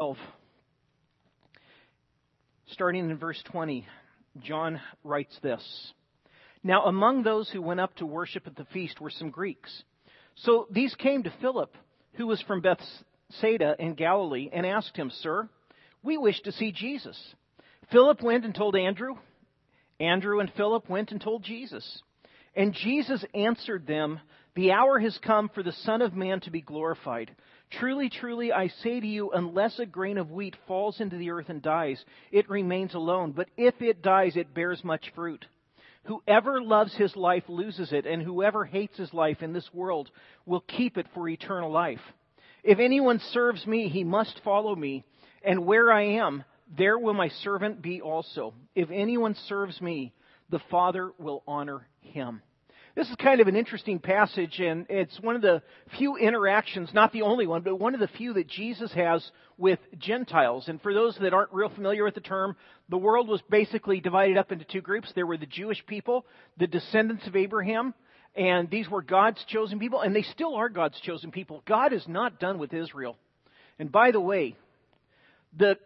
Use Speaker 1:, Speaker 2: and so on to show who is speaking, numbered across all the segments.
Speaker 1: 12, starting in verse 20, John writes this. Now among those who went up to worship at the feast were some Greeks. So these came to Philip, who was from Bethsaida in Galilee, and asked him, Sir, we wish to see Jesus. Philip went and told Andrew. Andrew and Philip went and told Jesus. And Jesus answered them, The hour has come for the Son of Man to be glorified. Truly, truly, I say to you, unless a grain of wheat falls into the earth and dies, it remains alone. But if it dies, it bears much fruit. Whoever loves his life loses it, and whoever hates his life in this world will keep it for eternal life. If anyone serves me, he must follow me, and where I am, there will my servant be also. If anyone serves me, the Father will honor him. This is kind of an interesting passage, and it's one of the few interactions, not the only one, but one of the few that Jesus has with Gentiles. And for those that aren't real familiar with the term, the world was basically divided up into two groups. There were the Jewish people, the descendants of Abraham, and these were God's chosen people, and they still are God's chosen people. God is not done with Israel. And by the way, the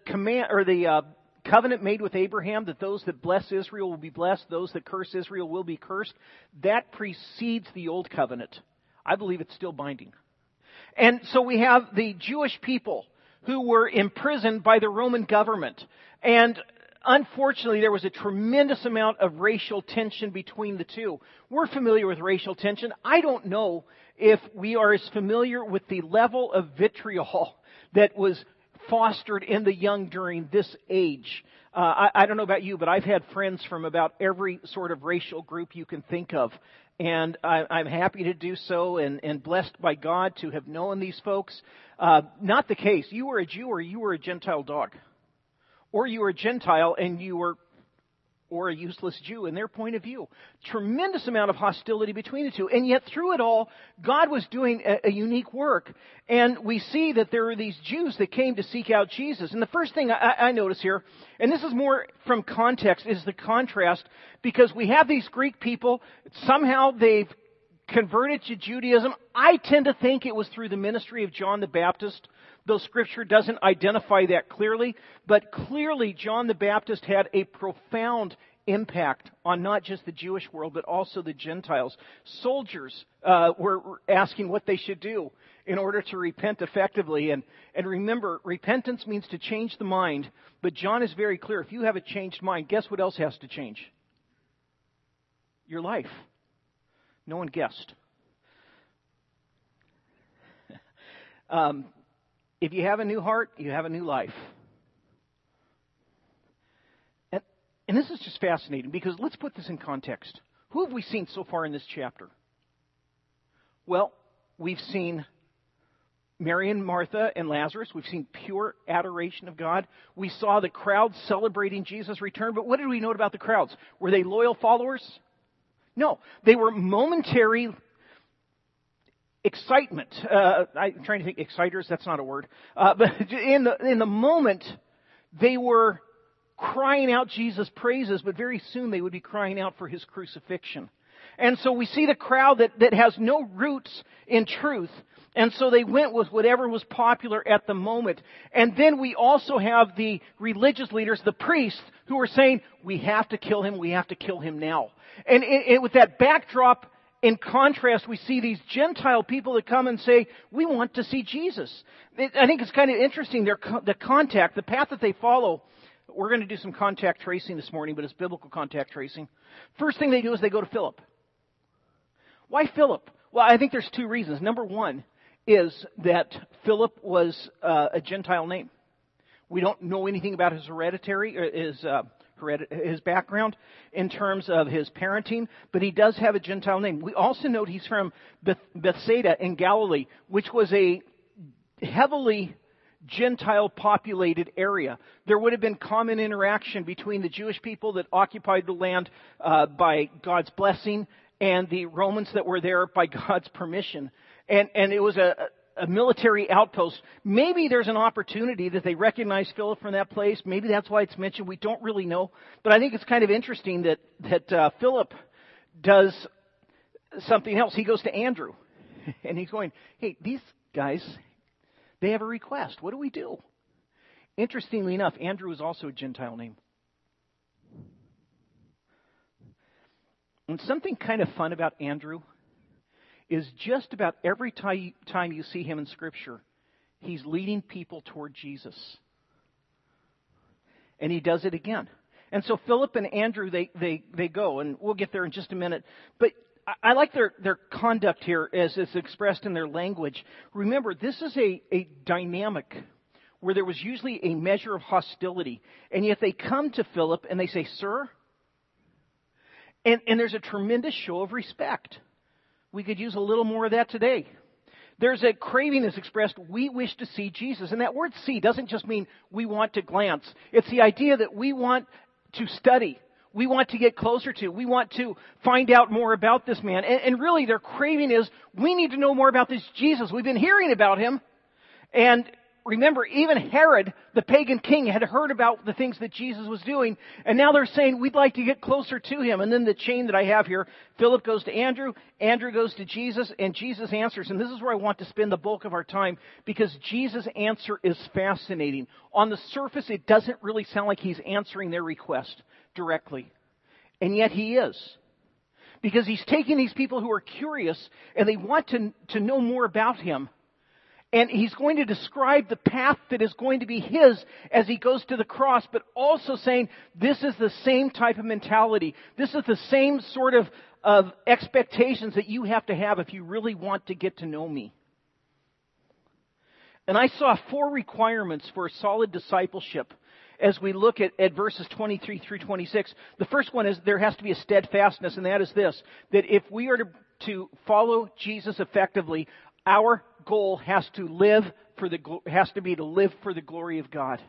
Speaker 1: covenant made with Abraham that those that bless Israel will be blessed, those that curse Israel will be cursed, that precedes the old covenant. I believe it's still binding. And so we have the Jewish people who were imprisoned by the Roman government. And unfortunately, there was a tremendous amount of racial tension between the two. We're familiar with racial tension. I don't know if we are as familiar with the level of vitriol that was fostered in the young during this age. I don't know about you, but I've had friends from about every sort of racial group you can think of. And I'm happy to do so and blessed by God to have known these folks. Not the case. You were a Jew or you were a Gentile dog. Or you were a Gentile and you were or a useless Jew in their point of view. Tremendous amount of hostility between the two. And yet through it all, God was doing a unique work. And we see that there are these Jews that came to seek out Jesus. And the first thing I notice here, and this is more from context, is the contrast. Because we have these Greek people, somehow they've converted to Judaism. I tend to think it was through the ministry of John the Baptist, though Scripture doesn't identify that clearly. But clearly, John the Baptist had a profound impact on not just the Jewish world, but also the Gentiles. Soldiers were asking what they should do in order to repent effectively. And remember, repentance means to change the mind. But John is very clear. If you have a changed mind, guess what else has to change? Your life. No one guessed. If you have a new heart, you have a new life. And this is just fascinating because let's put this in context. Who have we seen so far in this chapter? Well, we've seen Mary and Martha and Lazarus. We've seen pure adoration of God. We saw the crowds celebrating Jesus' return. But what did we note about the crowds? Were they loyal followers? No. They were momentary excitement. I'm trying to think, exciters, that's not a word. But in the moment, they were crying out Jesus' praises, but very soon they would be crying out for His crucifixion. And so we see the crowd that has no roots in truth. And so they went with whatever was popular at the moment. And then we also have the religious leaders, the priests, who are saying, we have to kill him now. And with that backdrop, in contrast, we see these Gentile people that come and say, we want to see Jesus. I think it's kind of interesting, the path that they follow. We're going to do some contact tracing this morning, but it's biblical contact tracing. First thing they do is they go to Philip. Why Philip? Well, I think there's two reasons. Number one is that Philip was a Gentile name. We don't know anything about his his background in terms of his parenting, but he does have a Gentile name. We also note he's from Bethsaida in Galilee, which was a heavily Gentile-populated area. There would have been common interaction between the Jewish people that occupied the land by God's blessing and the Romans that were there by God's permission. And it was a military outpost. Maybe there's an opportunity that they recognize Philip from that place. Maybe that's why it's mentioned. We don't really know. But I think it's kind of interesting that Philip does something else. He goes to Andrew. And he's going, hey, these guys, they have a request. What do we do? Interestingly enough, Andrew is also a Gentile name. And something kind of fun about Andrew is just about every time you see him in Scripture, he's leading people toward Jesus. And he does it again. And so Philip and Andrew, they go, and we'll get there in just a minute. But I like their conduct here as it's expressed in their language. Remember, this is a dynamic where there was usually a measure of hostility. And yet they come to Philip and they say, "Sir," and there's a tremendous show of respect. We could use a little more of that today. There's a craving that's expressed, we wish to see Jesus. And that word see doesn't just mean we want to glance. It's the idea that we want to study. We want to get closer to. We want to find out more about this man. And really their craving is, we need to know more about this Jesus. We've been hearing about him. And remember, even Herod, the pagan king, had heard about the things that Jesus was doing. And now they're saying, we'd like to get closer to him. And then the chain that I have here, Philip goes to Andrew, Andrew goes to Jesus, and Jesus answers. And this is where I want to spend the bulk of our time, because Jesus' answer is fascinating. On the surface, it doesn't really sound like he's answering their request directly. And yet he is. Because he's taking these people who are curious, and they want to know more about him. And he's going to describe the path that is going to be his as he goes to the cross, but also saying this is the same type of mentality. This is the same sort of expectations that you have to have if you really want to get to know me. And I saw 4 requirements for a solid discipleship as we look at verses 23 through 26. The first one is there has to be a steadfastness, and that is this, that if we are to follow Jesus effectively, our goal has to be to live for the glory of God.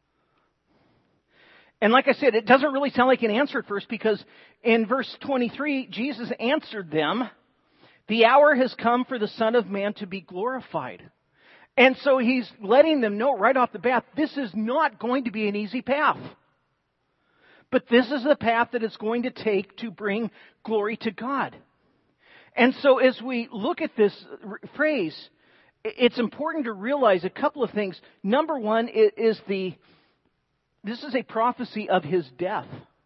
Speaker 1: And like I said, it doesn't really sound like an answer at first, because in verse 23, Jesus answered them, "The hour has come for the Son of Man to be glorified." And so he's letting them know right off the bat, this is not going to be an easy path. But this is the path that it's going to take to bring glory to God. And so as we look at this phrase, it's important to realize a couple of things. Number one is this is a prophecy of his death.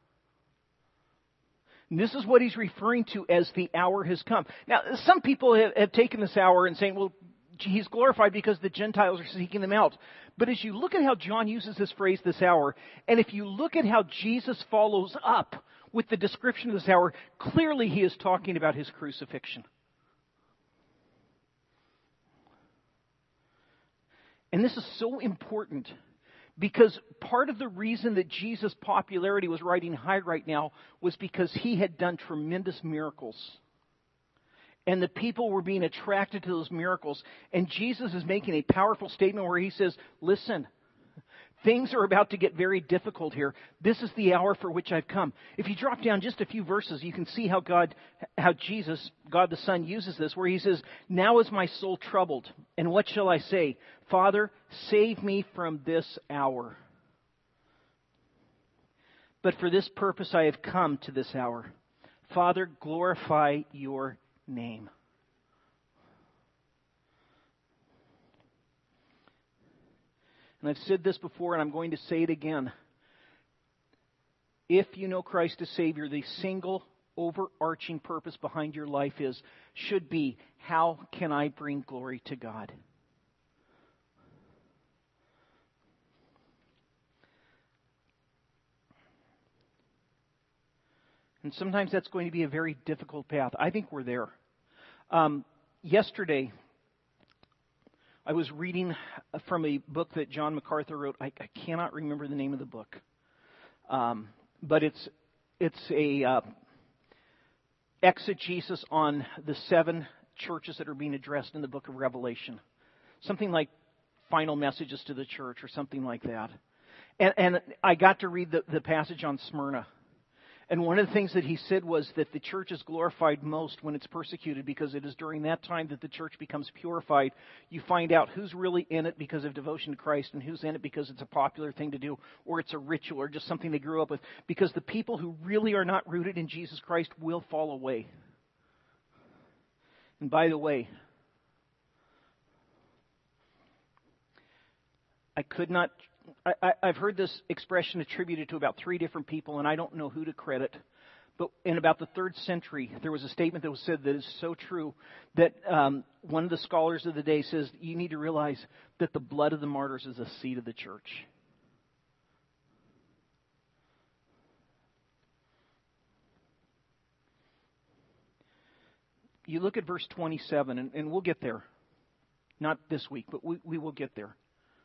Speaker 1: And this is what he's referring to as the hour has come. Now, some people have taken this hour and saying, well, he's glorified because the Gentiles are seeking them out. But as you look at how John uses this phrase, this hour, and if you look at how Jesus follows up with the description of this hour, clearly he is talking about his crucifixion. And this is so important because part of the reason that Jesus' popularity was riding high right now was because he had done tremendous miracles. And the people were being attracted to those miracles. And Jesus is making a powerful statement where he says, listen, things are about to get very difficult here. This is the hour for which I've come. If you drop down just a few verses, you can see how Jesus, God the Son, uses this, where he says, "Now is my soul troubled, and what shall I say? Father, save me from this hour. But for this purpose I have come to this hour. Father, glorify your name." And I've said this before, and I'm going to say it again. If you know Christ as Savior, the single overarching purpose behind your life should be, how can I bring glory to God? And sometimes that's going to be a very difficult path. I think we're there. Yesterday, I was reading from a book that John MacArthur wrote. I cannot remember the name of the book. But it's a exegesis on the 7 churches that are being addressed in the book of Revelation. Something like Final Messages to the Church or something like that. And I got to read the passage on Smyrna. And one of the things that he said was that the church is glorified most when it's persecuted, because it is during that time that the church becomes purified. You find out who's really in it because of devotion to Christ and who's in it because it's a popular thing to do, or it's a ritual, or just something they grew up with. Because the people who really are not rooted in Jesus Christ will fall away. And by the way, I could not I've heard this expression attributed to about 3 different people, and I don't know who to credit. But in about the 3rd century, there was a statement that was said that is so true that one of the scholars of the day says, you need to realize that the blood of the martyrs is the seed of the church. You look at verse 27, and we'll get there. Not this week, but we will get there.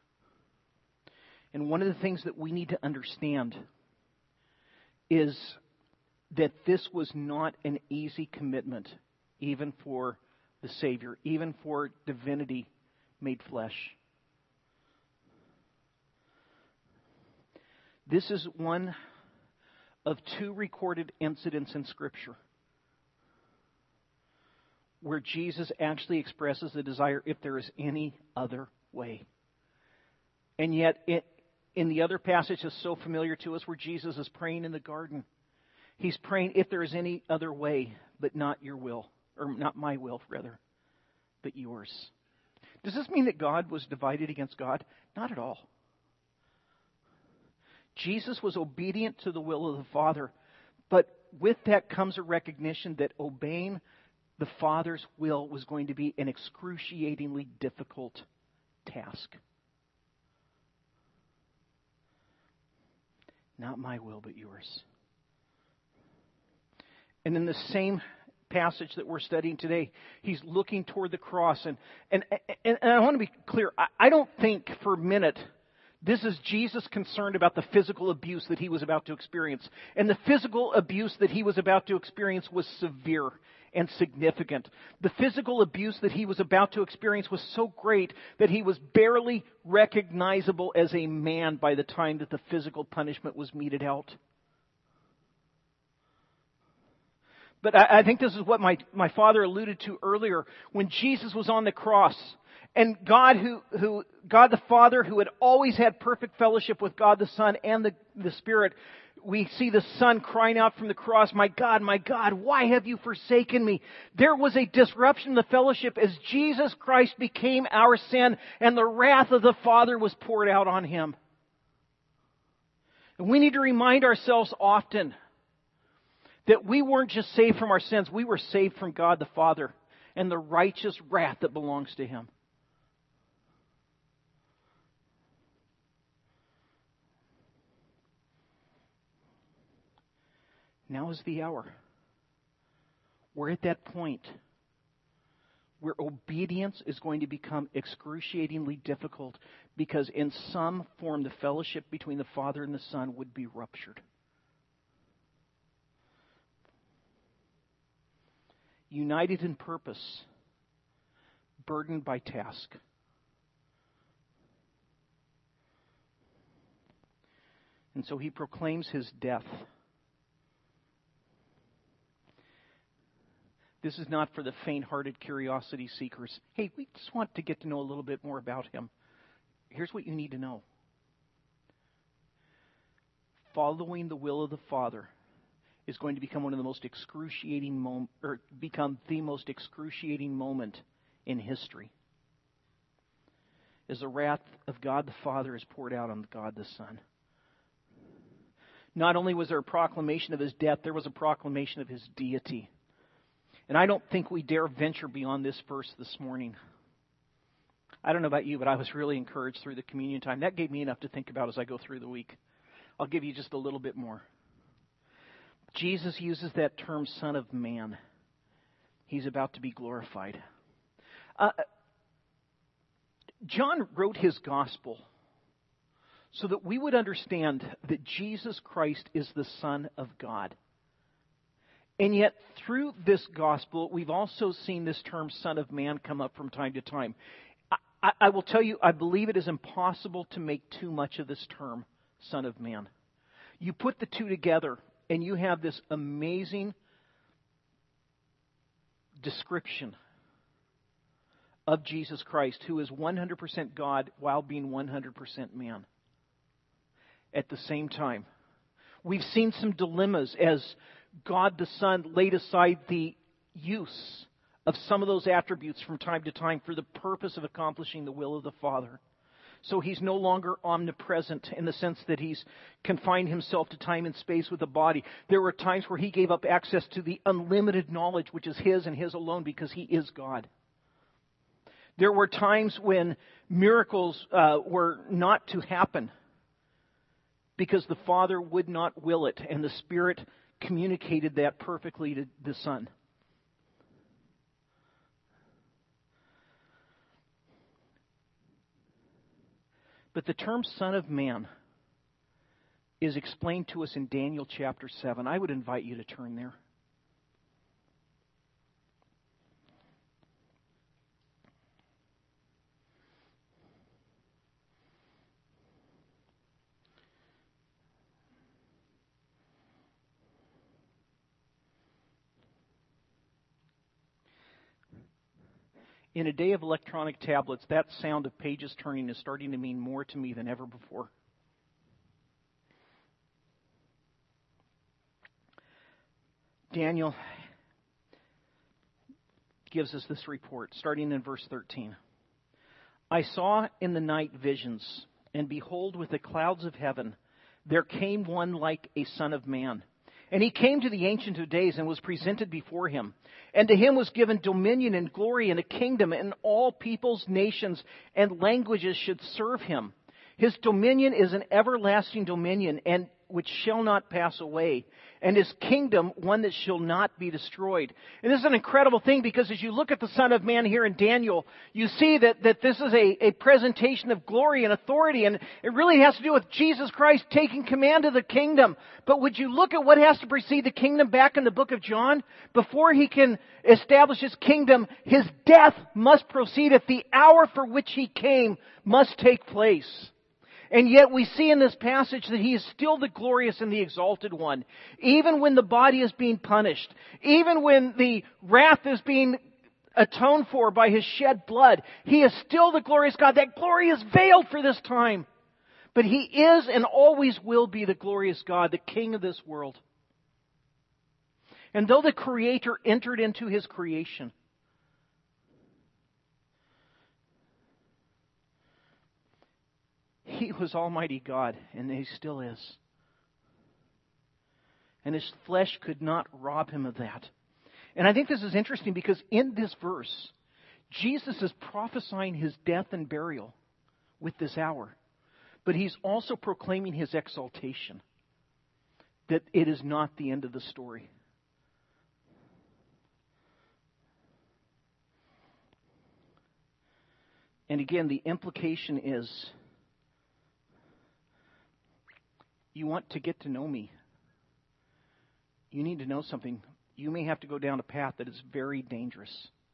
Speaker 1: And one of the things that we need to understand is that this was not an easy commitment, even for the Savior, even for divinity made flesh. This is one of 2 recorded incidents in Scripture where Jesus actually expresses a desire if there is any other way. And yet, in the other passage that's so familiar to us where Jesus is praying in the garden, He's praying, if there is any other way, but not your will, or not my will, rather, but yours. Does this mean that God was divided against God? Not at all. Jesus was obedient to the will of the Father, but with that comes a recognition that obeying the Father's will was going to be an excruciatingly difficult task. Not my will, but yours. And in the same passage that we're studying today, he's looking toward the cross. And I want to be clear. I don't think for a minute this is Jesus concerned about the physical abuse that he was about to experience. And the physical abuse that he was about to experience was severe and significant. The physical abuse that he was about to experience was so great that he was barely recognizable as a man by the time that the physical punishment was meted out. But I think this is what my father alluded to earlier. When Jesus was on the cross, and God the Father, who had always had perfect fellowship with God the Son and the Spirit, we see the Son crying out from the cross, my God, why have you forsaken me? There was a disruption in the fellowship as Jesus Christ became our sin, and the wrath of the Father was poured out on Him. And we need to remind ourselves often that we weren't just saved from our sins, we were saved from God the Father and the righteous wrath that belongs to Him. Now is the hour. We're at that point where obedience is going to become excruciatingly difficult because in some form the fellowship between the Father and the Son would be ruptured. United in purpose, burdened by task. And so he proclaims his death. This is not for the faint-hearted curiosity seekers. Hey, we just want to get to know a little bit more about him. Here's what you need to know. Following the will of the Father is going to become one of the most excruciating become the most excruciating moment in history. As the wrath of God the Father is poured out on God the Son. Not only was there a proclamation of his death, there was a proclamation of his deity. And I don't think we dare venture beyond this verse this morning. I don't know about you, but I was really encouraged through the communion time. That gave me enough to think about as I go through the week. I'll give you just a little bit more. Jesus uses that term, Son of Man. He's about to be glorified. John wrote his gospel so that we would understand that Jesus Christ is the Son of God. And yet, through this gospel, we've also seen this term, Son of Man, come up from time to time. I will tell you, I believe it is impossible to make too much of this term, Son of Man. You put the two together, and you have this amazing description of Jesus Christ, who is 100% God while being 100% man. At the same time, we've seen some dilemmas as God the Son laid aside the use of some of those attributes from time to time for the purpose of accomplishing the will of the Father. So he's no longer omnipresent in the sense that he's confined himself to time and space with the body. There were times where he gave up access to the unlimited knowledge which is his and his alone because he is God. There were times when miracles were not to happen because the Father would not will it, and the Spirit communicated that perfectly to the Son. But the term Son of Man is explained to us in Daniel chapter 7. I would invite you to turn there. In a day of electronic tablets, that sound of pages turning is starting to mean more to me than ever before. Daniel gives us this report, starting in verse 13. I saw in the night visions, and behold, with the clouds of heaven, there came one like a son of man. And he came to the Ancient of Days and was presented before him. And to him was given dominion and glory and a kingdom, and all peoples, nations, and languages should serve him. His dominion is an everlasting dominion, and which shall not pass away, and his kingdom one that shall not be destroyed. And this is an incredible thing, because as you look at the Son of Man here in Daniel, you see that this is a presentation of glory and authority, and it really has to do with Jesus Christ taking command of the kingdom. But would you look at what has to precede the kingdom back in the book of John? Before he can establish his kingdom, his death must proceed. If the hour for which he came must take place. And yet we see in this passage that he is still the glorious and the exalted one. Even when the body is being punished. Even when the wrath is being atoned for by his shed blood. He is still the glorious God. That glory is veiled for this time. But he is and always will be the glorious God, the King of this world. And though the Creator entered into his creation, he was Almighty God, and he still is. And his flesh could not rob him of that. And I think this is interesting because in this verse, Jesus is prophesying his death and burial with this hour. But he's also proclaiming his exaltation. That it is not the end of the story. And again, the implication is, you want to get to know me. You need to know something. You may have to go down a path that is very dangerous.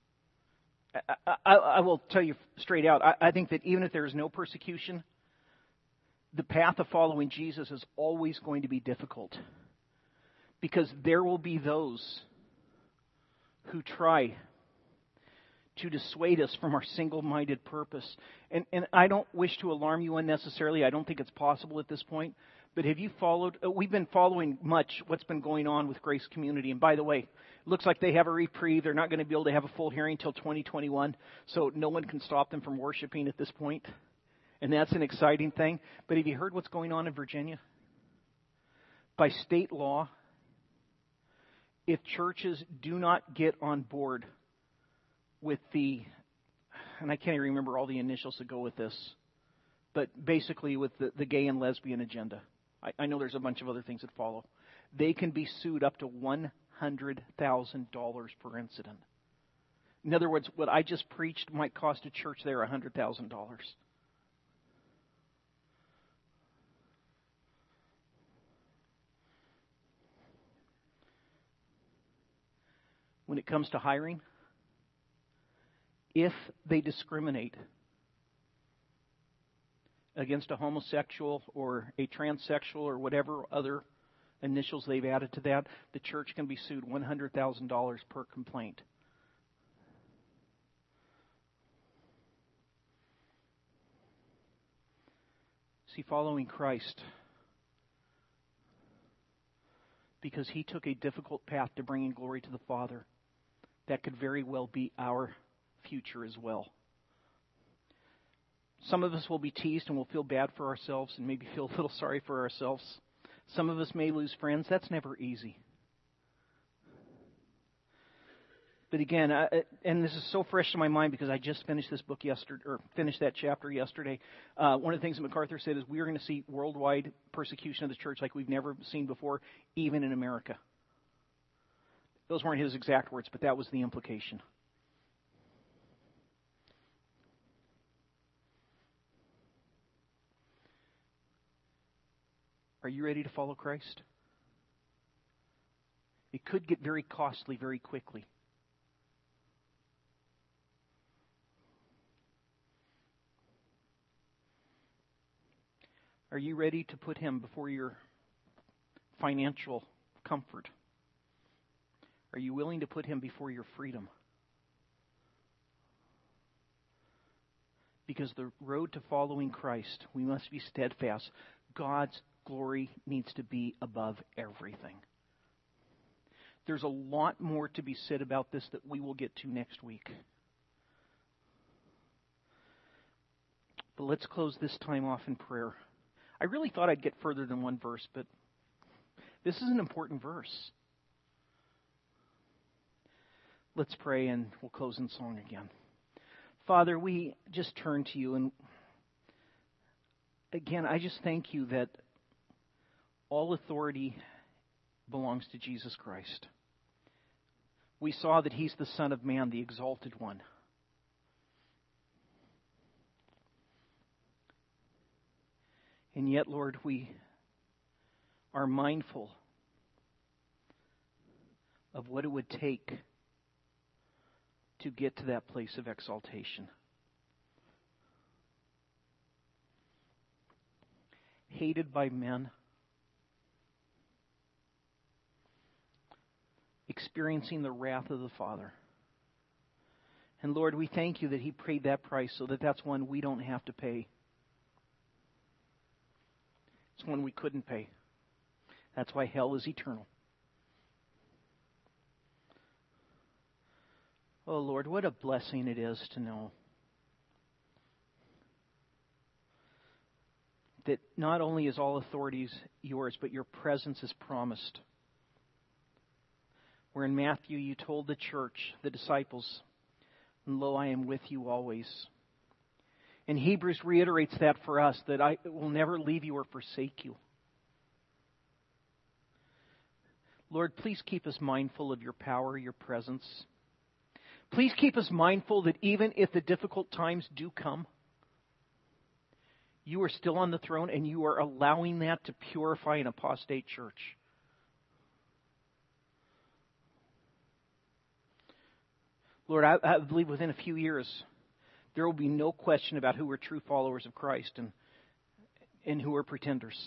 Speaker 1: I will tell you straight out, I think that even if there is no persecution, the path of following Jesus is always going to be difficult. Because there will be those who try to dissuade us from our single-minded purpose. And I don't wish to alarm you unnecessarily. I don't think it's possible at this point. But have you followed? We've been following much what's been going on with Grace Community. And by the way, it looks like they have a reprieve. They're not going to be able to have a full hearing until 2021. So no one can stop them from worshiping at this point. And that's an exciting thing. But have you heard what's going on in Virginia? By state law, if churches do not get on board with and I can't even remember all the initials that go with this, but basically with the gay and lesbian agenda. I know there's a bunch of other things that follow. They can be sued up to $100,000 per incident. In other words, what I just preached might cost a church there $100,000. When it comes to hiring, if they discriminate against a homosexual or a transsexual or whatever other initials they've added to that, the church can be sued $100,000 per complaint. See, following Christ, because he took a difficult path to bringing glory to the Father, that could very well be our future as well. Some of us will be teased and we'll feel bad for ourselves and maybe feel a little sorry for ourselves. Some of us may lose friends. That's never easy. But again, and this is so fresh in my mind because I just finished this book yesterday, or finished that chapter yesterday. One of the things that MacArthur said is we are going to see worldwide persecution of the church like we've never seen before, even in America. Those weren't his exact words, but that was the implication. Are you ready to follow Christ? It could get very costly very quickly. Are you ready to put Him before your financial comfort? Are you willing to put Him before your freedom? Because the road to following Christ, we must be steadfast. God's glory needs to be above everything. There's a lot more to be said about this that we will get to next week. But let's close this time off in prayer. I really thought I'd get further than one verse, but this is an important verse. Let's pray and we'll close in song again. Father, we just turn to you, and again, I just thank you that all authority belongs to Jesus Christ. We saw that He's the Son of Man, the exalted one. And yet, Lord, we are mindful of what it would take to get to that place of exaltation. Hated by men, experiencing the wrath of the Father. And Lord, we thank you that He paid that price so that that's one we don't have to pay. It's one we couldn't pay. That's why hell is eternal. Oh Lord, what a blessing it is to know that not only is all authority yours, but your presence is promised. Where in Matthew you told the church, the disciples, and lo, I am with you always. And Hebrews reiterates that for us, that I will never leave you or forsake you. Lord, please keep us mindful of your power, your presence. Please keep us mindful that even if the difficult times do come, you are still on the throne and you are allowing that to purify an apostate church. Lord, I believe within a few years, there will be no question about who are true followers of Christ and who are pretenders.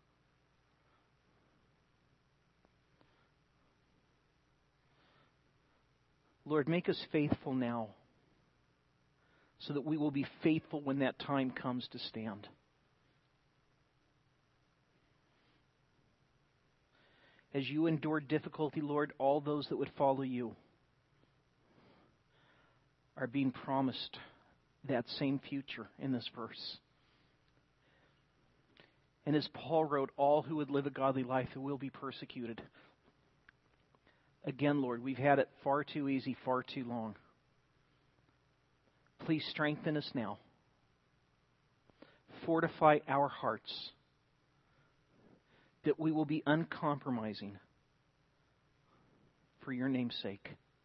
Speaker 1: Lord, make us faithful now so that we will be faithful when that time comes to stand. As you endured difficulty, Lord, all those that would follow you are being promised that same future in this verse. And as Paul wrote, all who would live a godly life will be persecuted. Again, Lord, we've had it far too easy, far too long. Please strengthen us now. Fortify our hearts that we will be uncompromising for your name's sake.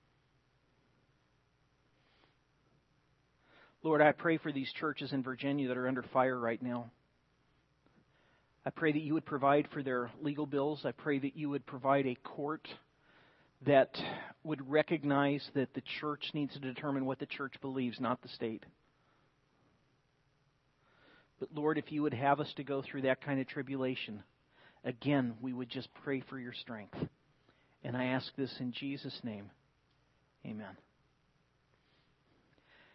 Speaker 1: Lord, I pray for these churches in Virginia that are under fire right now. I pray that you would provide for their legal bills. I pray that you would provide a court that would recognize that the church needs to determine what the church believes, not the state. But Lord, if you would have us to go through that kind of tribulation, again, we would just pray for your strength. And I ask this in Jesus' name. Amen.